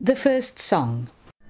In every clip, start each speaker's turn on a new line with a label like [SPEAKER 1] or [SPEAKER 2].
[SPEAKER 1] The first song.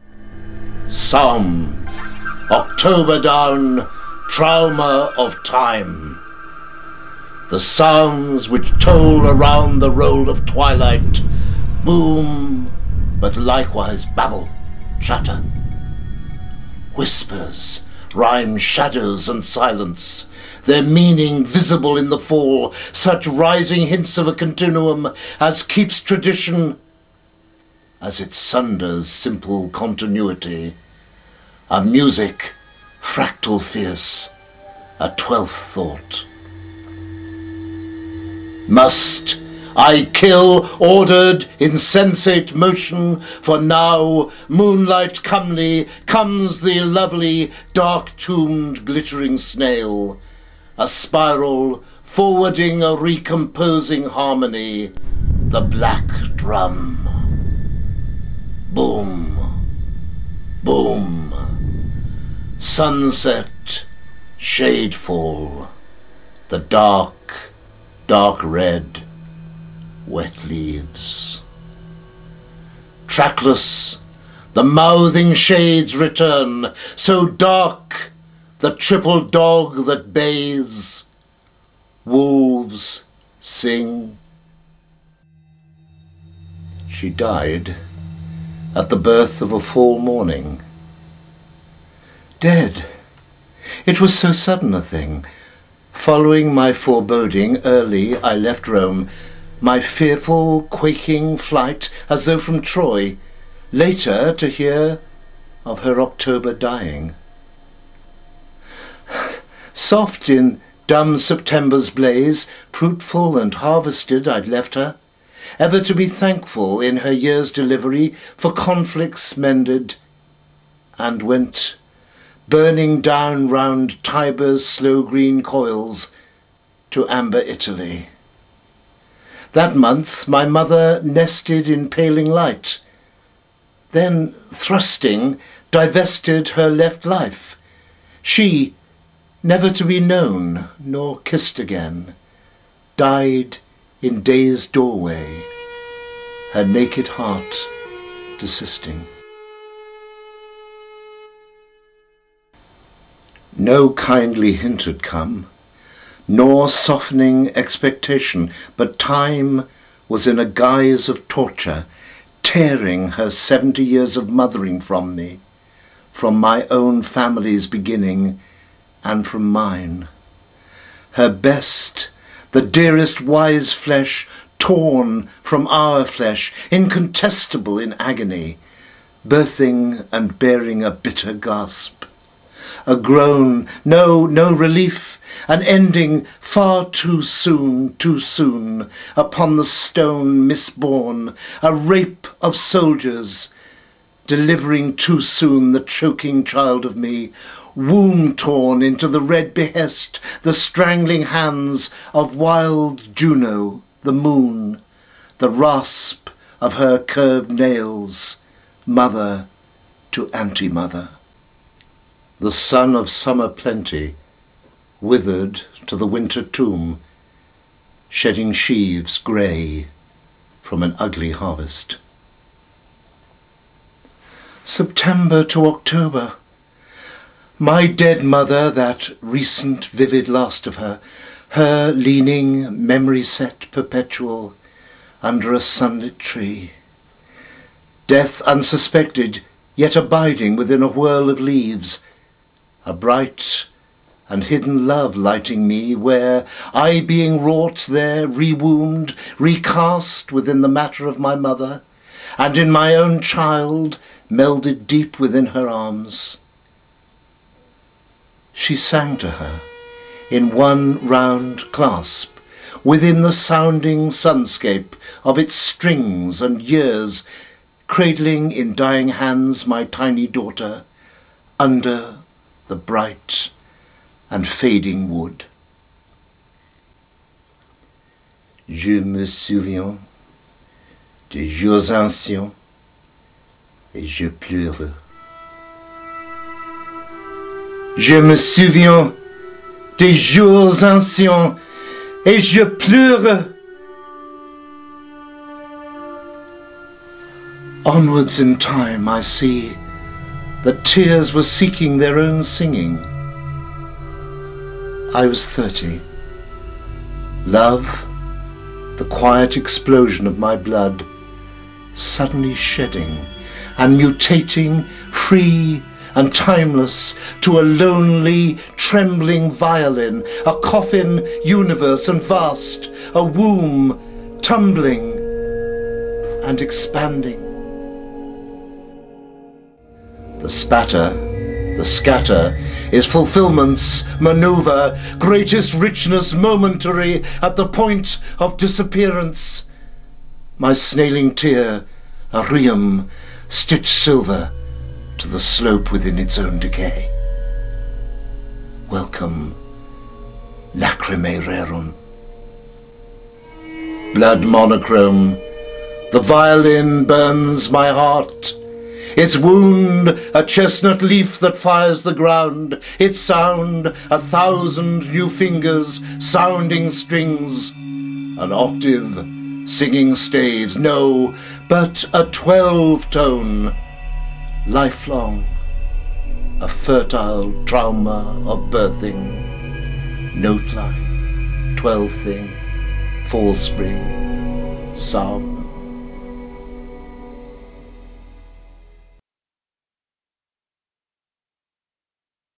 [SPEAKER 2] Psalm, October down, trauma of time. The sounds which toll around the roll of twilight boom, but likewise babble, chatter. Whispers, rhyme shadows and silence, their meaning visible in the fall, such rising hints of a continuum as keeps tradition, as it sunders simple continuity. A music, fractal fierce, a 12th thought. Must I kill ordered, insensate motion, for now, moonlight comely, comes the lovely, dark-tombed, glittering snail, a spiral, forwarding a recomposing harmony, the black drum. Boom, boom, sunset, shadefall, the dark, dark red, wet leaves. Trackless, the mouthing shades return, so dark, the triple dog that bays. Wolves sing. She died at the birth of a fall morning. Dead. It was so sudden a thing. Following my foreboding, early I left Rome, my fearful, quaking flight as though from Troy, later to hear of her October dying. Soft in dumb September's blaze, fruitful and harvested I'd left her, ever to be thankful in her year's delivery for conflicts mended, and went burning down round Tiber's slow green coils to amber Italy. That month my mother nested in paling light, then thrusting divested her left life, she, never to be known nor kissed again, died in day's doorway, her naked heart desisting. No kindly hint had come, nor softening expectation, but time was in a guise of torture, tearing her 70 years of mothering from me, from my own family's beginning, and from mine. Her best, the dearest wise flesh, torn from our flesh, incontestable in agony, birthing and bearing a bitter gasp. A groan, no relief, an ending far too soon, upon the stone misborn, a rape of soldiers, delivering too soon the choking child of me, womb torn into the red behest, the strangling hands of wild Juno, the moon, the rasp of her curved nails, mother to anti-mother. The sun of summer plenty withered to the winter tomb, shedding sheaves grey from an ugly harvest. September to October, my dead mother, that recent vivid last of her, her leaning, memory set perpetual, under a sunlit tree. Death unsuspected, yet abiding within a whirl of leaves, a bright and hidden love lighting me, where I being wrought there, rewombed, recast within the matter of my mother, and in my own child, melded deep within her arms. She sang to her in one round clasp, within the sounding sunscape of its strings and years, cradling in dying hands my tiny daughter, under the bright and fading wood. Je me souviens des jours anciens et je pleure. Je me souviens des jours anciens et je pleure. Onwards in time I see that tears were seeking their own singing. I was 30. Love, the quiet explosion of my blood, suddenly shedding and mutating, free and timeless, to a lonely, trembling violin, a coffin universe and vast, a womb tumbling and expanding. The spatter, the scatter, is fulfillment's maneuver, greatest richness momentary at the point of disappearance. My snailing tear, a rheum, stitched silver to the slope within its own decay. Welcome, lacrimae rerum. Blood monochrome, the violin burns my heart. Its wound, a chestnut leaf that fires the ground. Its sound, 1,000 new fingers, sounding strings. An octave, singing staves, no, but a 12-tone. Lifelong, a fertile trauma of birthing. Note line, 12th thing, fall spring, sound.